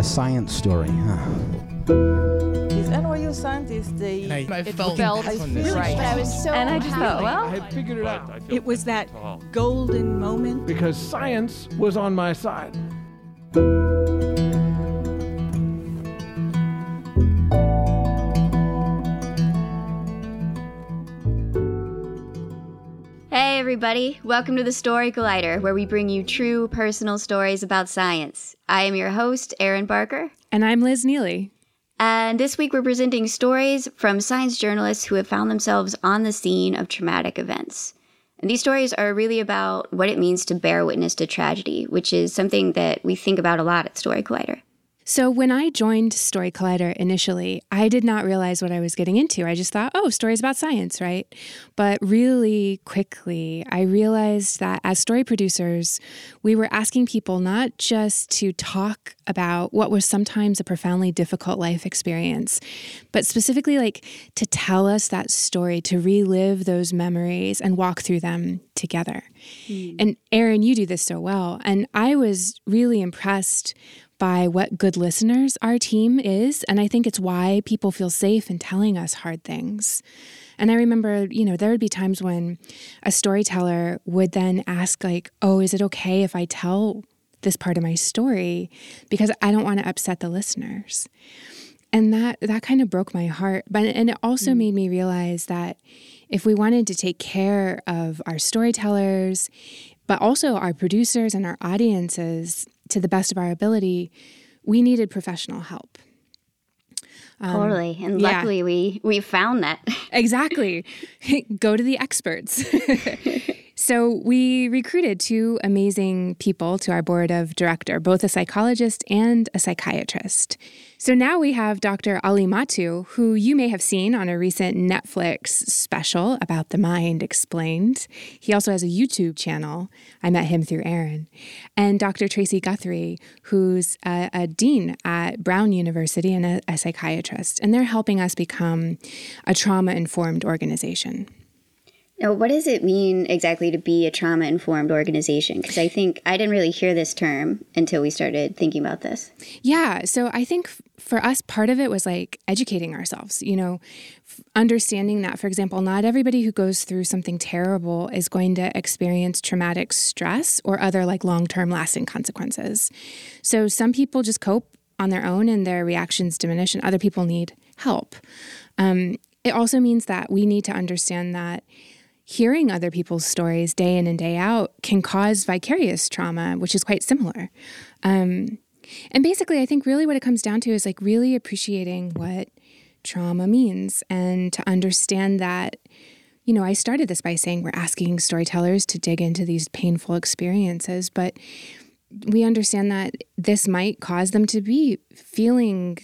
science story, huh? These NYU scientists, I felt really right. But I was so And I just thought, well, I had figured it out. It was that golden moment. Because science was on my side. Hey everybody, welcome to the Story Collider, where we bring you true personal stories about science. I am your host, Erin Barker. And I'm Liz Neely. And this week we're presenting stories from science journalists who have found themselves on the scene of traumatic events. And these stories are really about what it means to bear witness to tragedy, which is something that we think about a lot at Story Collider. So when I joined Story Collider initially, I did not realize what I was getting into. I just thought, oh, stories about science, right? But really quickly, I realized that as story producers, we were asking people not just to talk about what was sometimes a profoundly difficult life experience, but specifically like to tell us that story, to relive those memories and walk through them together. And Erin, you do this so well. And I was really impressed by what good listeners our team is. And I think it's why people feel safe in telling us hard things. And I remember, there would be times when a storyteller would then ask like, oh, is it okay if I tell this part of my story? Because I don't want to upset the listeners. And that kind of broke my heart. And it also made me realize that if we wanted to take care of our storytellers, but also our producers and our audiences to the best of our ability, we needed professional help. Totally. And luckily we found that. Exactly. Go to the experts. So we recruited two amazing people to our board of director, both a psychologist and a psychiatrist. So now we have Dr. Ali Mattu, who you may have seen on a recent Netflix special about the mind explained. He also has a YouTube channel. I met him through Erin. And Dr. Tracy Guthrie, who's a dean at Brown University and a psychiatrist. And they're helping us become a trauma-informed organization. Now, what does it mean exactly to be a trauma-informed organization? Because I think I didn't really hear this term until we started thinking about this. Yeah, so I think for us, part of it was like educating ourselves, understanding that, for example, not everybody who goes through something terrible is going to experience traumatic stress or other like long-term lasting consequences. So some people just cope on their own and their reactions diminish, and other people need help. It also means that we need to understand that hearing other people's stories day in and day out can cause vicarious trauma, which is quite similar. And basically, I think really what it comes down to is like really appreciating what trauma means and to understand that, I started this by saying we're asking storytellers to dig into these painful experiences, but we understand that this might cause them to be feeling,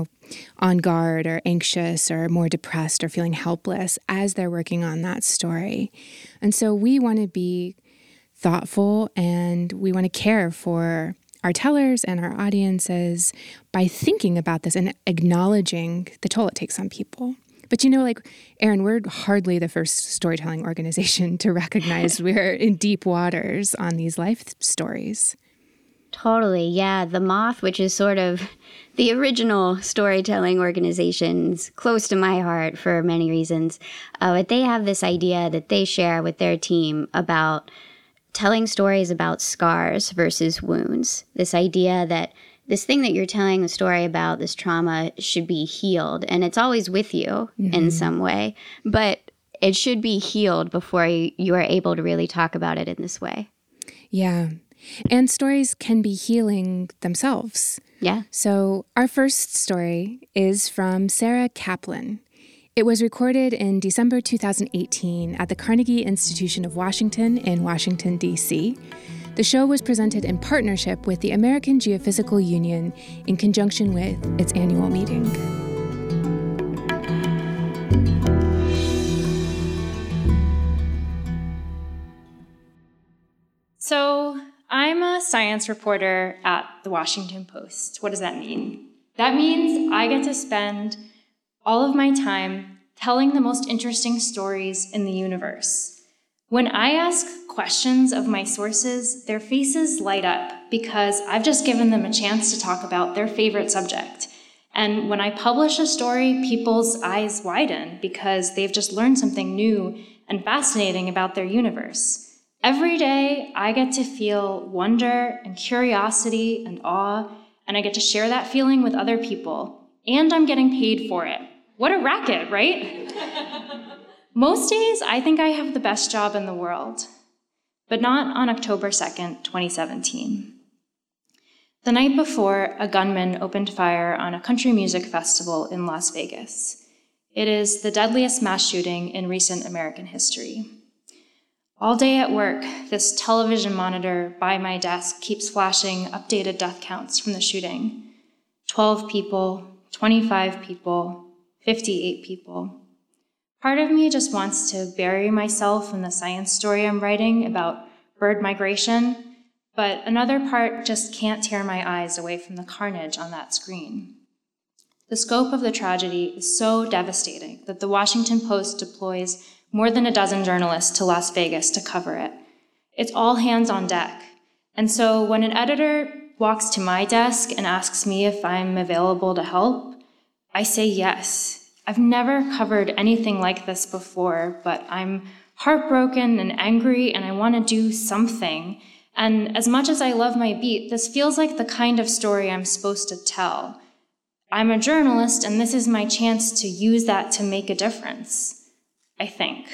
on guard or anxious or more depressed or feeling helpless as they're working on that story. And so we want to be thoughtful and we want to care for our tellers and our audiences by thinking about this and acknowledging the toll it takes on people. But Erin, we're hardly the first storytelling organization to recognize we're in deep waters on these life stories. Totally, yeah. The Moth, which is sort of the original storytelling organizations, close to my heart for many reasons. But they have this idea that they share with their team about telling stories about scars versus wounds. This idea that this thing that you're telling the story about, this trauma, should be healed. And it's always with you in some way. But it should be healed before you are able to really talk about it in this way. Yeah. And stories can be healing themselves. Yeah. So our first story is from Sarah Kaplan. It was recorded in December 2018 at the Carnegie Institution of Washington in Washington, D.C. The show was presented in partnership with the American Geophysical Union in conjunction with its annual meeting. So, I'm a science reporter at the Washington Post. What does that mean? That means I get to spend all of my time telling the most interesting stories in the universe. When I ask questions of my sources, their faces light up because I've just given them a chance to talk about their favorite subject. And when I publish a story, people's eyes widen because they've just learned something new and fascinating about their universe. Every day, I get to feel wonder and curiosity and awe, and I get to share that feeling with other people. And I'm getting paid for it. What a racket, right? Most days, I think I have the best job in the world, but not on October 2nd, 2017. The night before, a gunman opened fire on a country music festival in Las Vegas. It is the deadliest mass shooting in recent American history. All day at work, this television monitor by my desk keeps flashing updated death counts from the shooting. 12 people, 25 people, 58 people. Part of me just wants to bury myself in the science story I'm writing about bird migration, but another part just can't tear my eyes away from the carnage on that screen. The scope of the tragedy is so devastating that the Washington Post deploys more than a dozen journalists to Las Vegas to cover it. It's all hands on deck. And so when an editor walks to my desk and asks me if I'm available to help, I say yes. I've never covered anything like this before, but I'm heartbroken and angry and I want to do something. And as much as I love my beat, this feels like the kind of story I'm supposed to tell. I'm a journalist, and this is my chance to use that to make a difference, I think.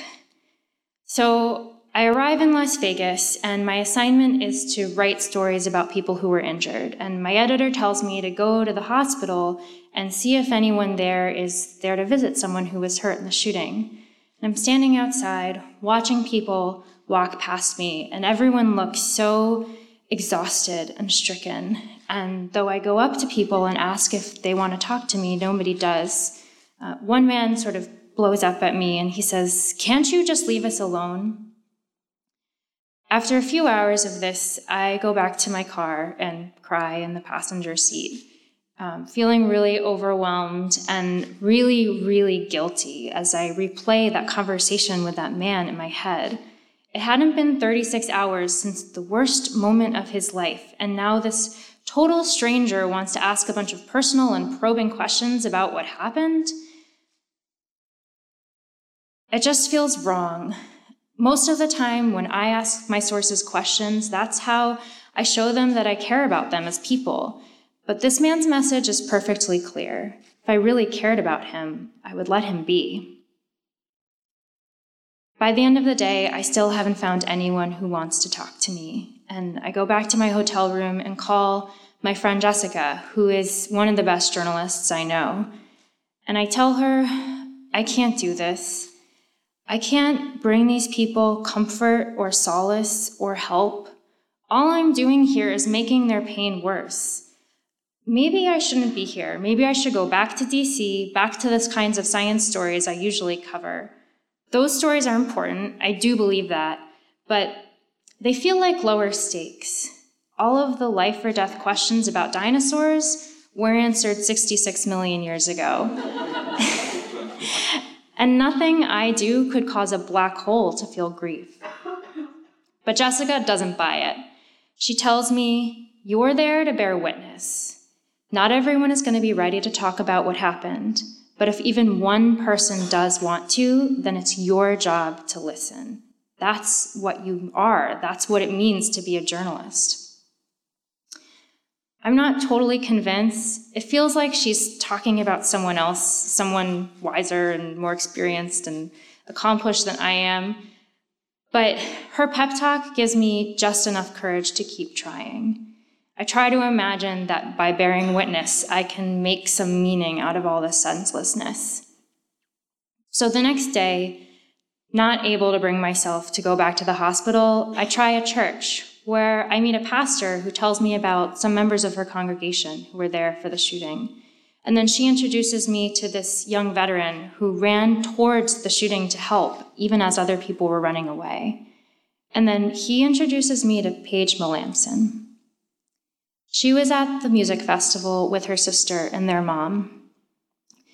So I arrive in Las Vegas, and my assignment is to write stories about people who were injured. And my editor tells me to go to the hospital and see if anyone there is there to visit someone who was hurt in the shooting. And I'm standing outside, watching people walk past me, and everyone looks so exhausted and stricken. And though I go up to people and ask if they want to talk to me, nobody does. One man sort of blows up at me and he says, "Can't you just leave us alone?" After a few hours of this, I go back to my car and cry in the passenger seat, feeling really overwhelmed and really, really guilty as I replay that conversation with that man in my head. It hadn't been 36 hours since the worst moment of his life, and now this total stranger wants to ask a bunch of personal and probing questions about what happened. It just feels wrong. Most of the time when I ask my sources questions, that's how I show them that I care about them as people. But this man's message is perfectly clear. If I really cared about him, I would let him be. By the end of the day, I still haven't found anyone who wants to talk to me. And I go back to my hotel room and call my friend Jessica, who is one of the best journalists I know. And I tell her, I can't do this. I can't bring these people comfort or solace or help. All I'm doing here is making their pain worse. Maybe I shouldn't be here. Maybe I should go back to DC, back to the kinds of science stories I usually cover. Those stories are important, I do believe that, but they feel like lower stakes. All of the life or death questions about dinosaurs were answered 66 million years ago. And nothing I do could cause a black hole to feel grief. But Jessica doesn't buy it. She tells me, "You're there to bear witness. Not everyone is going to be ready to talk about what happened. But if even one person does want to, then it's your job to listen. That's what you are. That's what it means to be a journalist." I'm not totally convinced. It feels like she's talking about someone else, someone wiser and more experienced and accomplished than I am. But her pep talk gives me just enough courage to keep trying. I try to imagine that by bearing witness, I can make some meaning out of all this senselessness. So the next day, not able to bring myself to go back to the hospital, I try a church where I meet a pastor who tells me about some members of her congregation who were there for the shooting. And then she introduces me to this young veteran who ran towards the shooting to help, even as other people were running away. And then he introduces me to Paige Melanson. She was at the music festival with her sister and their mom,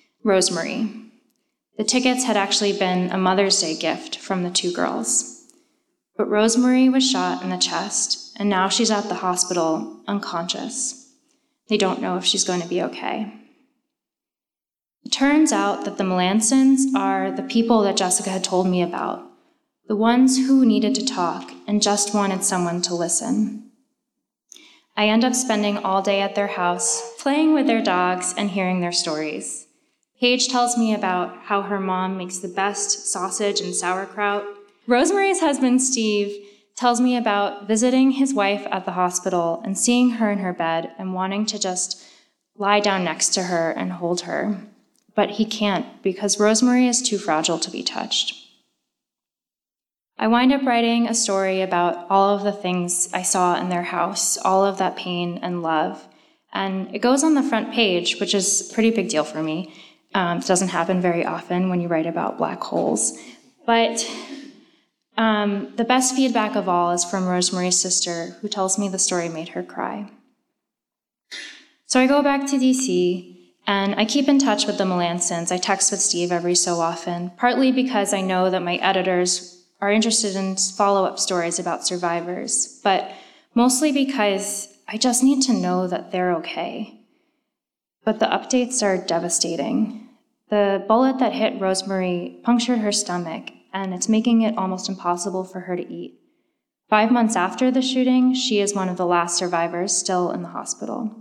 Rosemary. The tickets had actually been a Mother's Day gift from the two girls. But Rosemary was shot in the chest, and now she's at the hospital, unconscious. They don't know if she's going to be okay. It turns out that the Melansons are the people that Jessica had told me about, the ones who needed to talk and just wanted someone to listen. I end up spending all day at their house, playing with their dogs and hearing their stories. Paige tells me about how her mom makes the best sausage and sauerkraut. Rosemary's husband, Steve, tells me about visiting his wife at the hospital and seeing her in her bed and wanting to just lie down next to her and hold her. But he can't because Rosemary is too fragile to be touched. I wind up writing a story about all of the things I saw in their house, all of that pain and love. And it goes on the front page, which is a pretty big deal for me. It doesn't happen very often when you write about black holes. But the best feedback of all is from Rosemary's sister, who tells me the story made her cry. So I go back to DC, and I keep in touch with the Melansons. I text with Steve every so often, partly because I know that my editors are interested in follow-up stories about survivors, but mostly because I just need to know that they're okay. But the updates are devastating. The bullet that hit Rosemary punctured her stomach, and it's making it almost impossible for her to eat. 5 months after the shooting, she is one of the last survivors still in the hospital.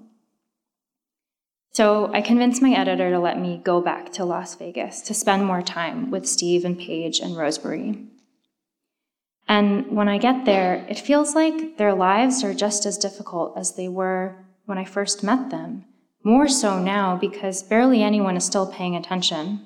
So I convinced my editor to let me go back to Las Vegas to spend more time with Steve and Paige and Rosemary. And when I get there, it feels like their lives are just as difficult as they were when I first met them. More so now because barely anyone is still paying attention.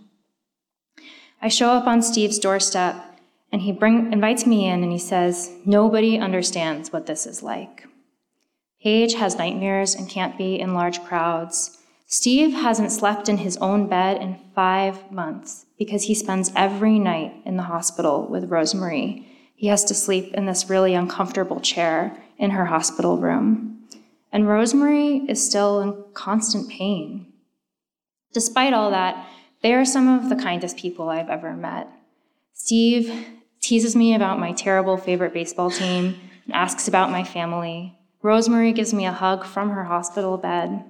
I show up on Steve's doorstep and he invites me in and he says, "Nobody understands what this is like." Paige has nightmares and can't be in large crowds. Steve hasn't slept in his own bed in 5 months because he spends every night in the hospital with Rosemary. He has to sleep in this really uncomfortable chair in her hospital room. And Rosemary is still in constant pain. Despite all that, they are some of the kindest people I've ever met. Steve teases me about my terrible favorite baseball team and asks about my family. Rosemary gives me a hug from her hospital bed.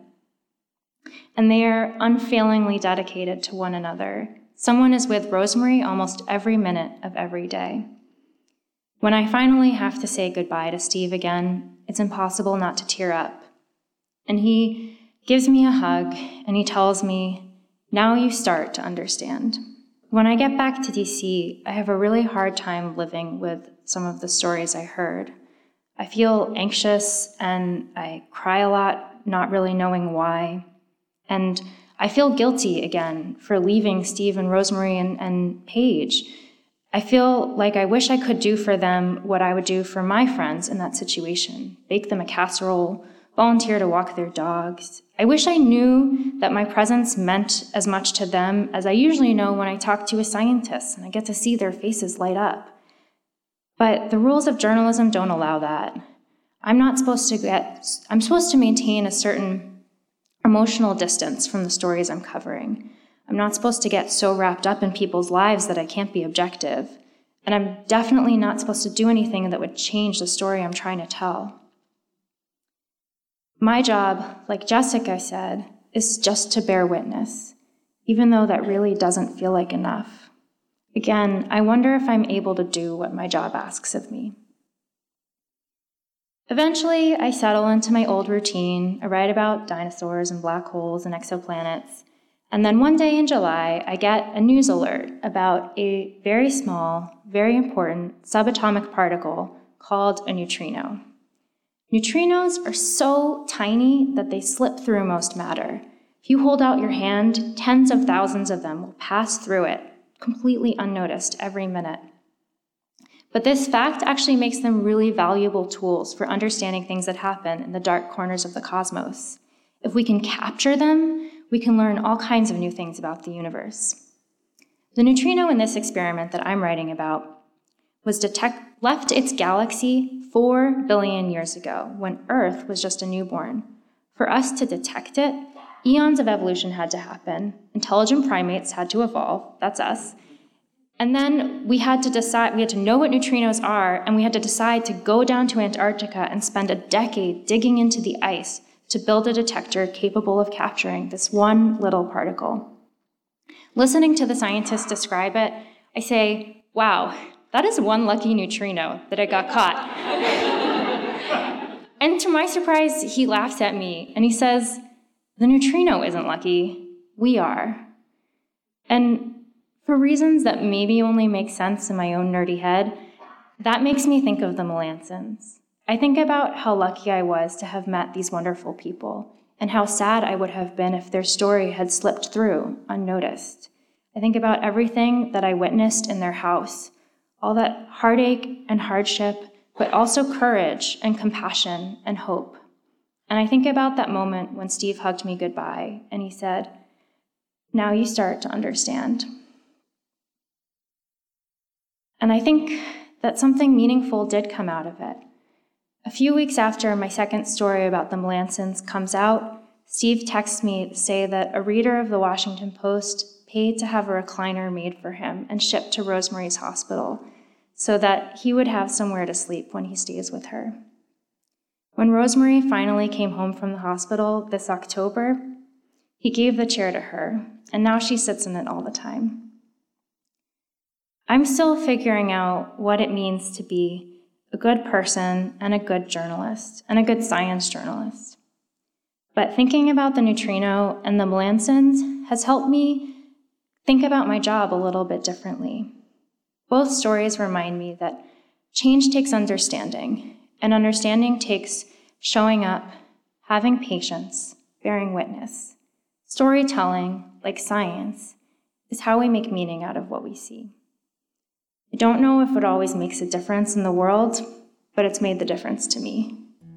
And they are unfailingly dedicated to one another. Someone is with Rosemary almost every minute of every day. When I finally have to say goodbye to Steve again, it's impossible not to tear up. And he gives me a hug, and he tells me, "Now you start to understand." When I get back to DC, I have a really hard time living with some of the stories I heard. I feel anxious, and I cry a lot, not really knowing why. And I feel guilty again for leaving Steve and Rosemary and Paige. I feel like I wish I could do for them what I would do for my friends in that situation. Bake them a casserole, volunteer to walk their dogs. I wish I knew that my presence meant as much to them as I usually know when I talk to a scientist and I get to see their faces light up. But the rules of journalism don't allow that. I'm supposed to maintain a certain emotional distance from the stories I'm covering. I'm not supposed to get so wrapped up in people's lives that I can't be objective. And I'm definitely not supposed to do anything that would change the story I'm trying to tell. My job, like Jessica said, is just to bear witness, even though that really doesn't feel like enough. Again, I wonder if I'm able to do what my job asks of me. Eventually, I settle into my old routine. I write about dinosaurs and black holes and exoplanets. And then one day in July, I get a news alert about a very small, very important subatomic particle called a neutrino. Neutrinos are so tiny that they slip through most matter. If you hold out your hand, tens of thousands of them will pass through it, completely unnoticed every minute. But this fact actually makes them really valuable tools for understanding things that happen in the dark corners of the cosmos. If we can capture them, we can learn all kinds of new things about the universe. The neutrino in this experiment that I'm writing about left its galaxy 4 billion years ago, when Earth was just a newborn. For us to detect it, eons of evolution had to happen. Intelligent primates had to evolve, that's us, And then we had to know what neutrinos are, and we had to decide to go down to Antarctica and spend a decade digging into the ice to build a detector capable of capturing this one little particle. Listening to the scientists describe it, I say, wow, that is one lucky neutrino that it got caught. And to my surprise, he laughs at me and he says, the neutrino isn't lucky, we are. And for reasons that maybe only make sense in my own nerdy head, that makes me think of the Melancons. I think about how lucky I was to have met these wonderful people, and how sad I would have been if their story had slipped through unnoticed. I think about everything that I witnessed in their house, all that heartache and hardship, but also courage and compassion and hope. And I think about that moment when Steve hugged me goodbye, and he said, now you start to understand. And I think that something meaningful did come out of it. A few weeks after my second story about the Melancons comes out, Steve texts me to say that a reader of the Washington Post paid to have a recliner made for him and shipped to Rosemary's hospital so that he would have somewhere to sleep when he stays with her. When Rosemary finally came home from the hospital this October, he gave the chair to her, and now she sits in it all the time. I'm still figuring out what it means to be a good person and a good journalist and a good science journalist. But thinking about the neutrino and the Melancons has helped me think about my job a little bit differently. Both stories remind me that change takes understanding, and understanding takes showing up, having patience, bearing witness. Storytelling, like science, is how we make meaning out of what we see. I don't know if it always makes a difference in the world, but it's made the difference to me.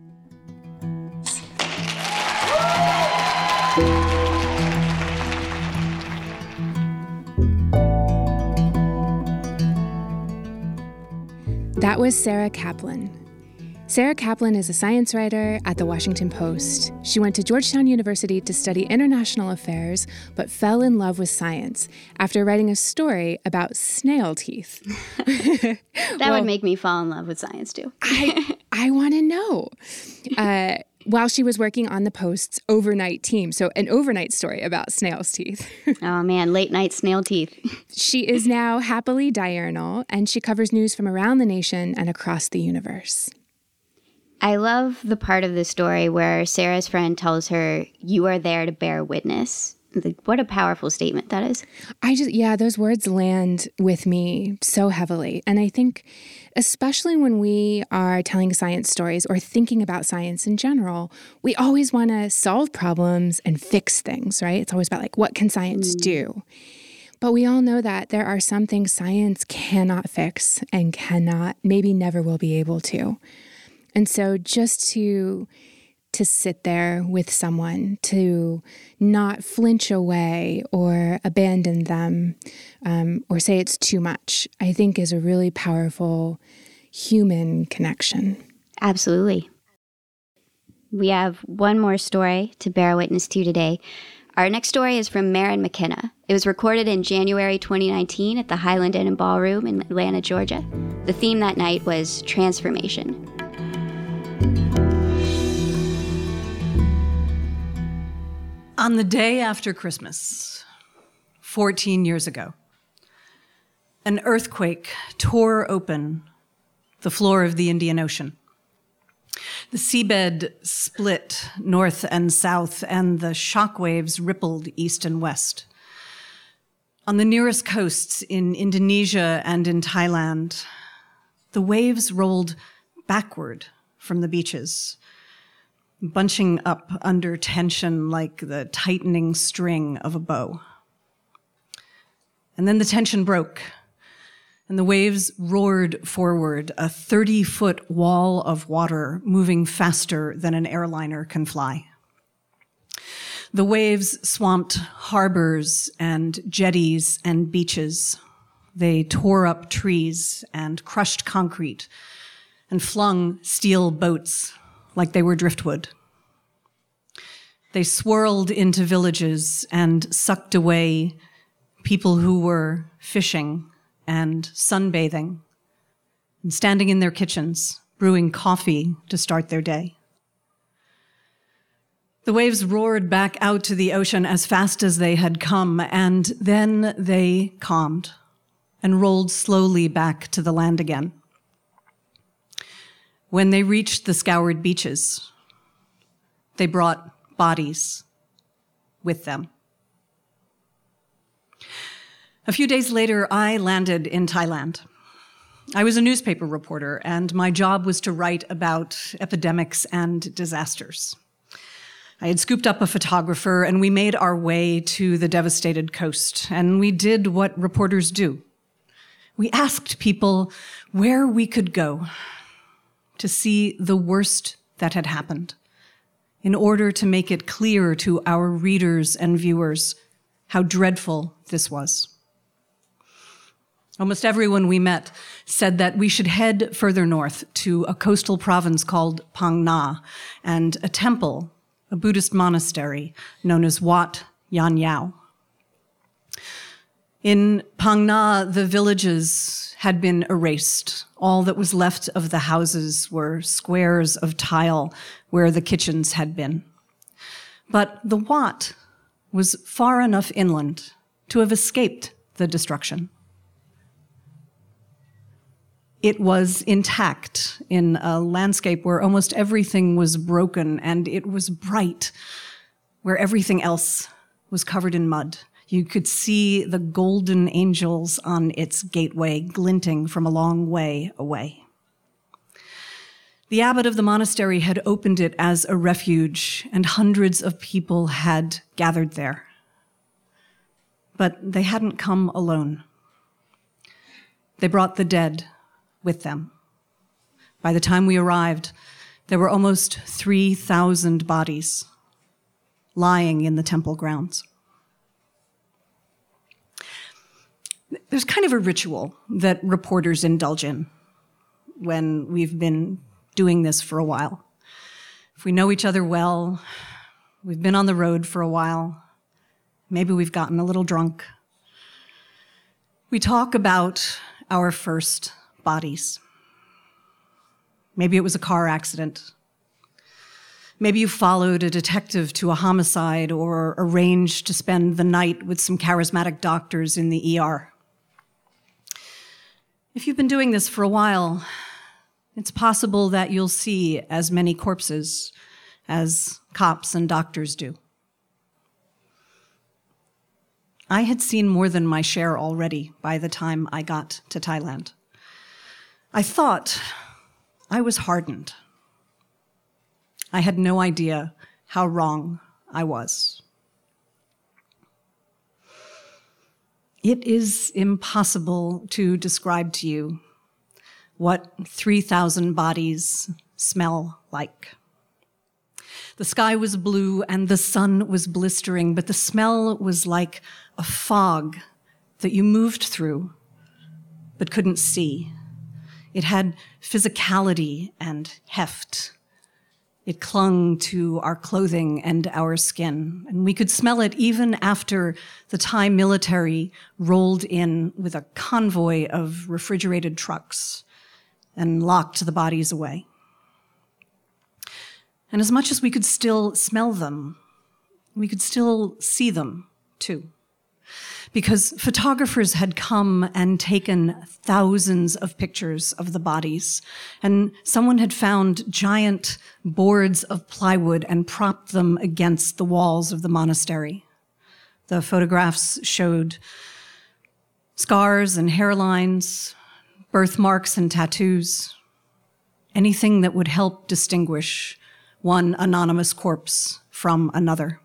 That was Sarah Kaplan. Sarah Kaplan is a science writer at The Washington Post. She went to Georgetown University to study international affairs, but fell in love with science after writing a story about snail teeth. That would make me fall in love with science, too. I want to know. While she was working on the Post's overnight team, so an overnight story about snail's teeth. Oh, man, late night snail teeth. She is now happily diurnal, and she covers news from around the nation and across the universe. I love the part of the story where Sarah's friend tells her, you are there to bear witness. Like, what a powerful statement that is. Those words land with me so heavily. And I think, especially when we are telling science stories or thinking about science in general, we always want to solve problems and fix things, right? It's always about, like, what can science do? But we all know that there are some things science cannot fix and cannot, maybe never will be able to. And so just to sit there with someone, to not flinch away or abandon them or say it's too much, I think is a really powerful human connection. Absolutely. We have one more story to bear witness to today. Our next story is from Maren McKenna. It was recorded in January 2019 at the Highland Inn and Ballroom in Atlanta, Georgia. The theme that night was transformation. On the day after Christmas, 14 years ago, an earthquake tore open the floor of the Indian Ocean. The seabed split north and south, and the shockwaves rippled east and west. On the nearest coasts in Indonesia and in Thailand, the waves rolled backward from the beaches, bunching up under tension like the tightening string of a bow. And then the tension broke, and the waves roared forward, a 30-foot wall of water moving faster than an airliner can fly. The waves swamped harbors and jetties and beaches. They tore up trees and crushed concrete and flung steel boats like they were driftwood. They swirled into villages and sucked away people who were fishing and sunbathing and standing in their kitchens, brewing coffee to start their day. The waves roared back out to the ocean as fast as they had come, and then they calmed and rolled slowly back to the land again. When they reached the scoured beaches, they brought bodies with them. A few days later, I landed in Thailand. I was a newspaper reporter, and my job was to write about epidemics and disasters. I had scooped up a photographer, and we made our way to the devastated coast, and we did what reporters do. We asked people where we could go to see the worst that had happened, in order to make it clear to our readers and viewers how dreadful this was. Almost everyone we met said that we should head further north to a coastal province called Phang Nga and a temple, a Buddhist monastery known as Wat Yan Yao. In Phang Nga, the villages had been erased. All that was left of the houses were squares of tile where the kitchens had been. But the Wat was far enough inland to have escaped the destruction. It was intact in a landscape where almost everything was broken, and it was bright where everything else was covered in mud. You could see the golden angels on its gateway glinting from a long way away. The abbot of the monastery had opened it as a refuge, and hundreds of people had gathered there. But they hadn't come alone. They brought the dead with them. By the time we arrived, there were almost 3,000 bodies lying in the temple grounds. There's kind of a ritual that reporters indulge in when we've been doing this for a while. If we know each other well, we've been on the road for a while, maybe we've gotten a little drunk, we talk about our first bodies. Maybe it was a car accident. Maybe you followed a detective to a homicide or arranged to spend the night with some charismatic doctors in the ER. If you've been doing this for a while, it's possible that you'll see as many corpses as cops and doctors do. I had seen more than my share already by the time I got to Thailand. I thought I was hardened. I had no idea how wrong I was. It is impossible to describe to you what 3,000 bodies smell like. The sky was blue and the sun was blistering, but the smell was like a fog that you moved through but couldn't see. It had physicality and heft. It clung to our clothing and our skin, and we could smell it even after the Thai military rolled in with a convoy of refrigerated trucks and locked the bodies away. And as much as we could still smell them, we could still see them too. Because photographers had come and taken thousands of pictures of the bodies, and someone had found giant boards of plywood and propped them against the walls of the monastery. The photographs showed scars and hairlines, birthmarks and tattoos, anything that would help distinguish one anonymous corpse from another.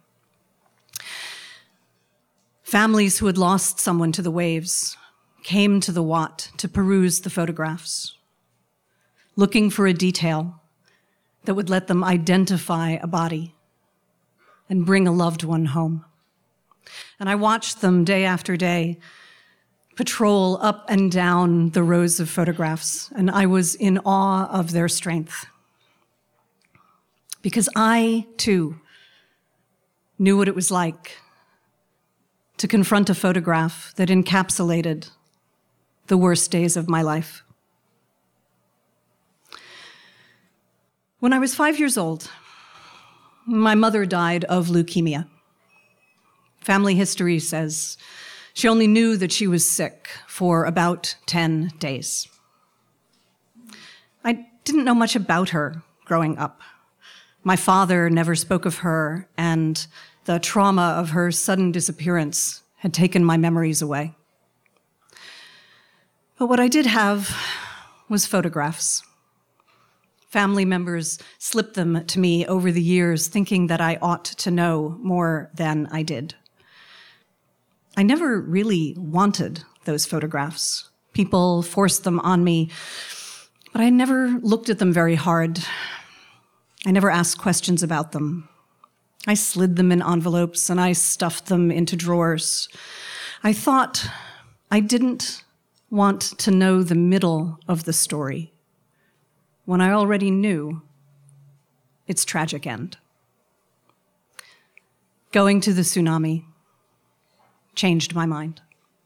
Families who had lost someone to the waves came to the Wat to peruse the photographs, looking for a detail that would let them identify a body and bring a loved one home. And I watched them day after day patrol up and down the rows of photographs, and I was in awe of their strength. Because I, too, knew what it was like to confront a photograph that encapsulated the worst days of my life. When I was 5 years old, my mother died of leukemia. Family history says she only knew that she was sick for about 10 days. I didn't know much about her growing up. My father never spoke of her, and the trauma of her sudden disappearance had taken my memories away. But what I did have was photographs. Family members slipped them to me over the years, thinking that I ought to know more than I did. I never really wanted those photographs. People forced them on me, but I never looked at them very hard. I never asked questions about them. I slid them in envelopes and I stuffed them into drawers. I thought I didn't want to know the middle of the story when I already knew its tragic end. Going to the tsunami changed my mind.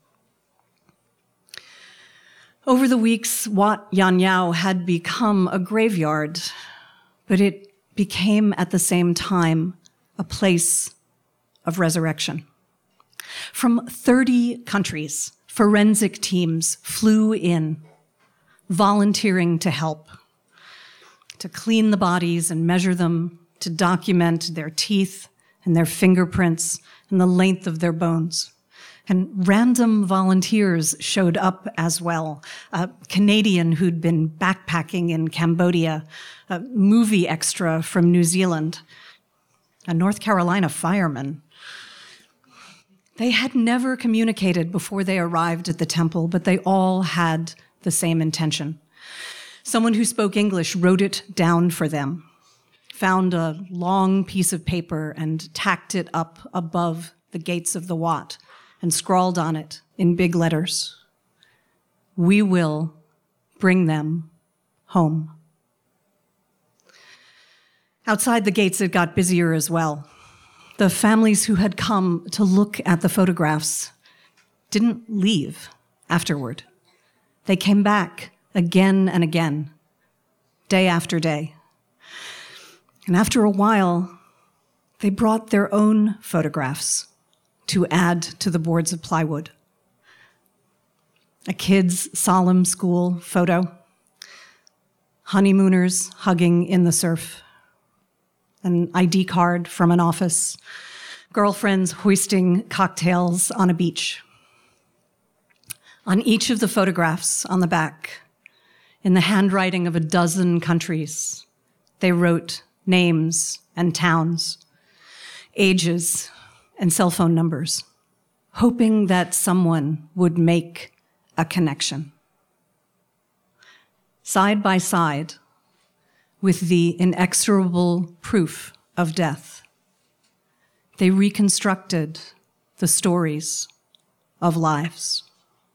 Over the weeks, Wat Yan Yao had become a graveyard, but it became at the same time a place of resurrection. From 30 countries, forensic teams flew in, volunteering to help, to clean the bodies and measure them, to document their teeth and their fingerprints and the length of their bones. And random volunteers showed up as well. A Canadian who'd been backpacking in Cambodia, a movie extra from New Zealand, a North Carolina fireman. They had never communicated before they arrived at the temple, but they all had the same intention. Someone who spoke English wrote it down for them, found a long piece of paper and tacked it up above the gates of the Wat and scrawled on it in big letters, "We will bring them home." Outside the gates, it got busier as well. The families who had come to look at the photographs didn't leave afterward. They came back again and again, day after day. And after a while, they brought their own photographs to add to the boards of plywood. A kid's solemn school photo, honeymooners hugging in the surf, an ID card from an office, girlfriends hoisting cocktails on a beach. On each of the photographs on the back, in the handwriting of a dozen countries, they wrote names and towns, ages and cell phone numbers, hoping that someone would make a connection. Side by side with the inexorable proof of death, they reconstructed the stories of lives.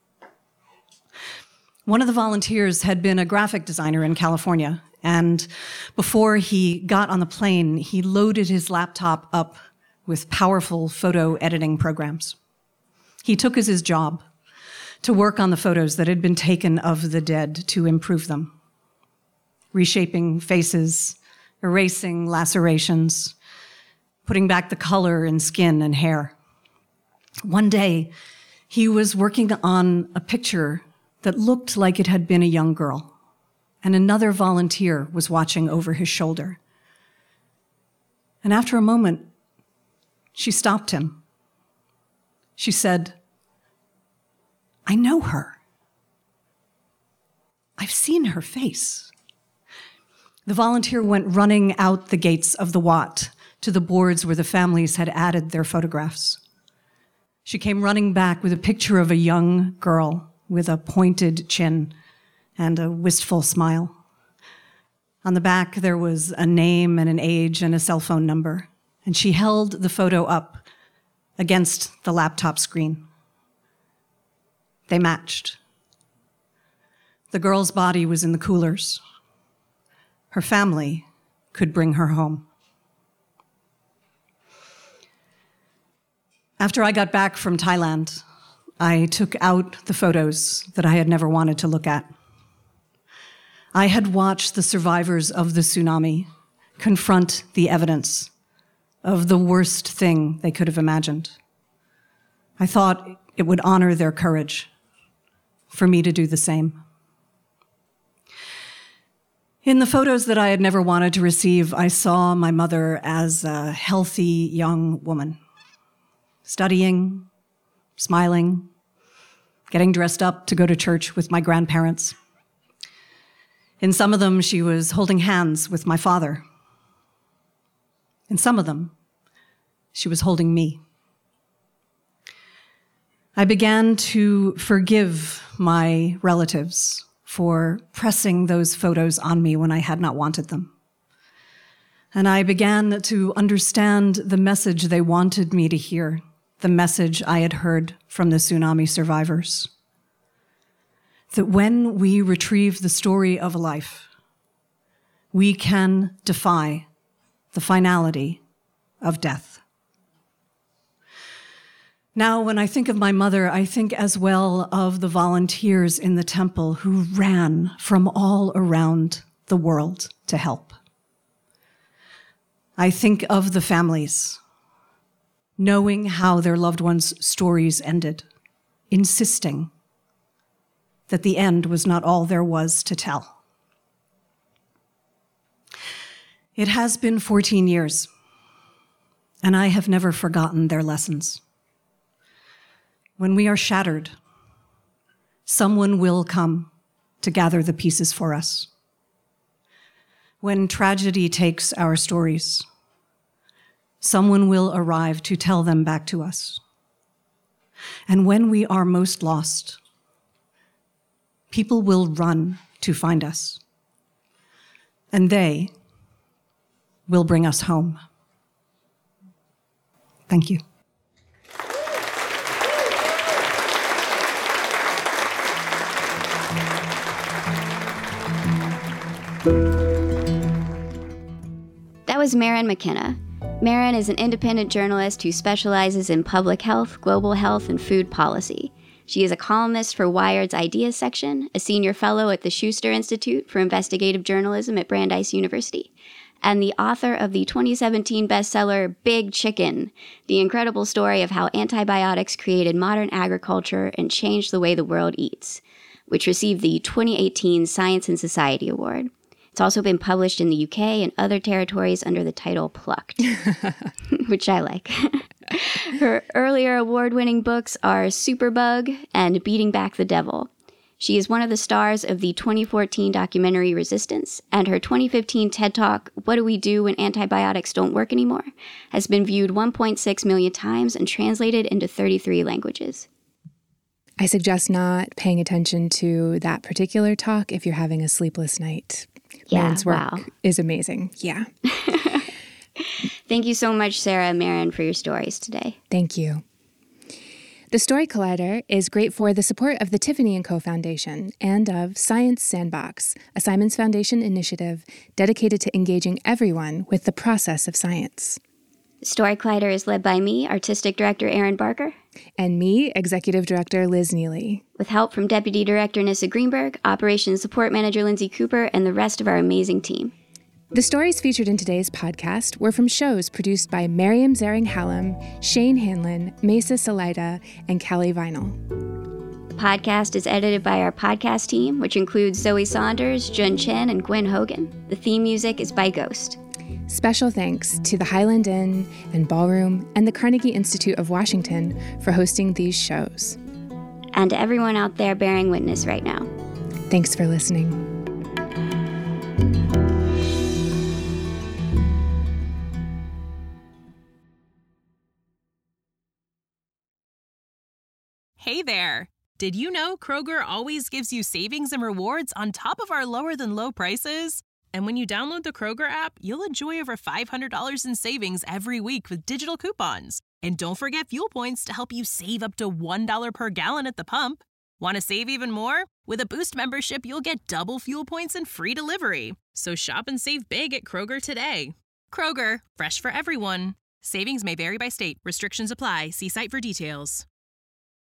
One of the volunteers had been a graphic designer in California, and before he got on the plane, he loaded his laptop up with powerful photo editing programs. He took as his job to work on the photos that had been taken of the dead to improve them, reshaping faces, erasing lacerations, putting back the color in skin and hair. One day, he was working on a picture that looked like it had been a young girl, and another volunteer was watching over his shoulder. And after a moment, she stopped him. She said, "I know her. I've seen her face." The volunteer went running out the gates of the Wat to the boards where the families had added their photographs. She came running back with a picture of a young girl with a pointed chin and a wistful smile. On the back, there was a name and an age and a cell phone number, and she held the photo up against the laptop screen. They matched. The girl's body was in the coolers. Her family could bring her home. After I got back from Thailand, I took out the photos that I had never wanted to look at. I had watched the survivors of the tsunami confront the evidence of the worst thing they could have imagined. I thought it would honor their courage for me to do the same. In the photos that I had never wanted to receive, I saw my mother as a healthy young woman, studying, smiling, getting dressed up to go to church with my grandparents. In some of them, she was holding hands with my father. In some of them, she was holding me. I began to forgive my relatives for pressing those photos on me when I had not wanted them. And I began to understand the message they wanted me to hear, the message I had heard from the tsunami survivors. That when we retrieve the story of a life, we can defy the finality of death. Now, when I think of my mother, I think as well of the volunteers in the temple who ran from all around the world to help. I think of the families, knowing how their loved ones' stories ended, insisting that the end was not all there was to tell. It has been 14 years, and I have never forgotten their lessons. When we are shattered, someone will come to gather the pieces for us. When tragedy takes our stories, someone will arrive to tell them back to us. And when we are most lost, people will run to find us, and they will bring us home. Thank you. That was Maren McKenna. Maren is an independent journalist who specializes in public health, global health, and food policy. She is a columnist for Wired's Ideas section, a senior fellow at the Schuster Institute for Investigative Journalism at Brandeis University, and the author of the 2017 bestseller Big Chicken, the incredible story of how antibiotics created modern agriculture and changed the way the world eats, which received the 2018 Science and Society Award. It's also been published in the UK and other territories under the title Plucked, which I like. Her earlier award-winning books are Superbug and Beating Back the Devil. She is one of the stars of the 2014 documentary Resistance, and her 2015 TED Talk, What Do We Do When Antibiotics Don't Work Anymore?, has been viewed 1.6 million times and translated into 33 languages. I suggest not paying attention to that particular talk if you're having a sleepless night. Yeah, Maren's work wow. is amazing. Yeah. Thank you so much, Sarah and Maren, for your stories today. Thank you. The Story Collider is great for the support of the Tiffany & Co. Foundation and of Science Sandbox, a Simons Foundation initiative dedicated to engaging everyone with the process of science. The Story Collider is led by me, Artistic Director Erin Barker. And me, Executive Director Liz Neely. With help from Deputy Director Nissa Greenberg, Operations Support Manager Lindsay Cooper, and the rest of our amazing team. The stories featured in today's podcast were from shows produced by Miriam Zering-Hallam, Shane Hanlon, Mesa Salida, and Callie Vinyl. The podcast is edited by our podcast team, which includes Zoe Saunders, Jun Chen, and Gwen Hogan. The theme music is by Ghost. Special thanks to the Highland Inn and Ballroom and the Carnegie Institute of Washington for hosting these shows. And to everyone out there bearing witness right now. Thanks for listening. Hey there! Did you know Kroger always gives you savings and rewards on top of our lower-than-low prices? And when you download the Kroger app, you'll enjoy over $500 in savings every week with digital coupons. And don't forget fuel points to help you save up to $1 per gallon at the pump. Want to save even more? With a Boost membership, you'll get double fuel points and free delivery. So shop and save big at Kroger today. Kroger, fresh for everyone. Savings may vary by state. Restrictions apply. See site for details.